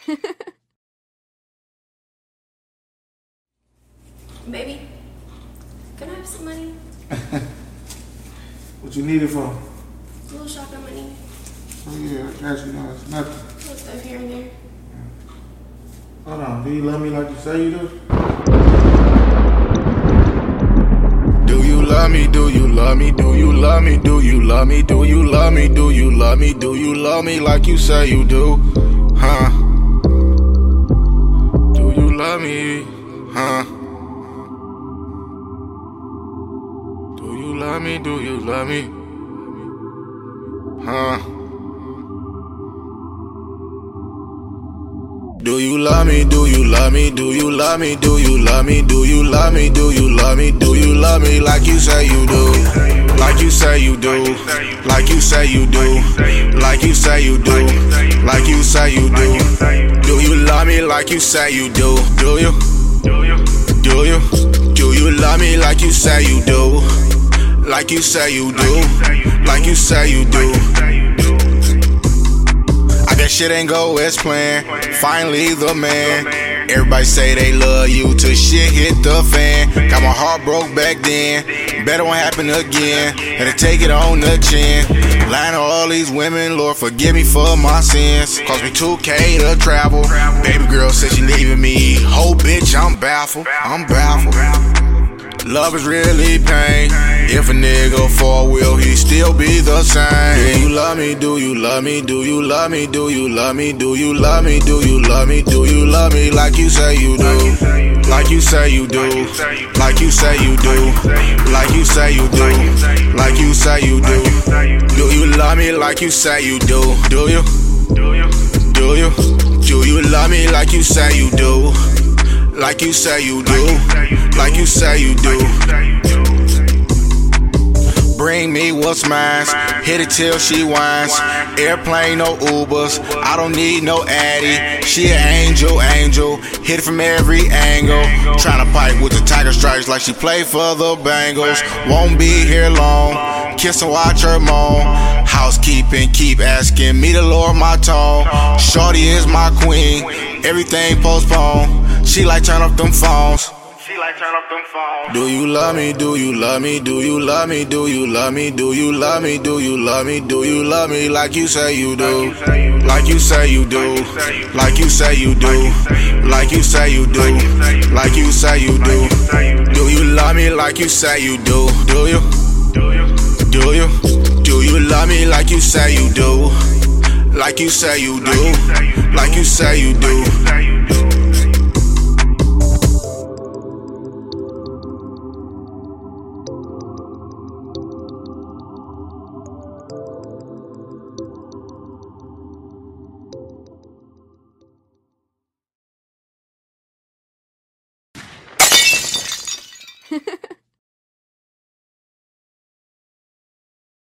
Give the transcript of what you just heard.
Baby, can I have some money? What you need it for? A little shopping money. Oh yeah, I got you. No, it's nothing. Little stuff here and there. Hold on, do you love me like you say you do? Do you love me? Do you love me? Do you love me? Do you love me? Do you love me? Do you love me? Do you love me like you say you do? Huh? Do you love me? Huh? Do you love me? Do you love me? Huh? Do you love me? Do you love me? Do you love me? Do you love me? Do you love me? Do you love me? Do you love me like you say you do? Like you say you do. Like you say you do. Like you say you do. Like you say you do. Do you love me like you say you do? Do you? Do you? Do you love me like you say you do? Like you say you do. Like you say you do. I guess shit ain't go as planned. Finally the man. Everybody say they love you till shit hit the fan. Got my heart broke back then. Better won't happen again. Had to take it on the chin. Lying to all these women, Lord forgive me for my sins. Cost me 2K to travel. Baby girl said she leaving me. Whole bitch, I'm baffled. I'm baffled. Love is really pain. If a nigga fall, will he still be the same? Do you love me? Do you love me? Do you love me? Do you love me? Do you love me? Do you love me? Do you love me like you say you do? Like you say you do. Like you say you do. Like you say you do. Like you say you do. Do you love me like you say you do? Do you? Do you? Do you love me like you say you do? Like you say you do. Like you say you do. Bring me what's mine. Hit it till she whines. Airplane, no Ubers. I don't need no Addy. She an angel, angel. Hit it from every angle. Tryna fight with the tiger stripes like she played for the Bengals. Won't be here long. Kiss and watch her moan. Housekeeping, keep asking me to lower my tone. Shorty is my queen. Everything postponed. She like turn up them phones. Do you love me? Do you love me? Do you love me? Do you love me? Do you love me? Do you love me? Do you love me like you say you do? Like you say you do. Like you say you do. Like you say you do. Like you say you do. Do you love me like you say you do? Do you? Do you? Do you love me like you say you do? Like you say you do. Like you say you do.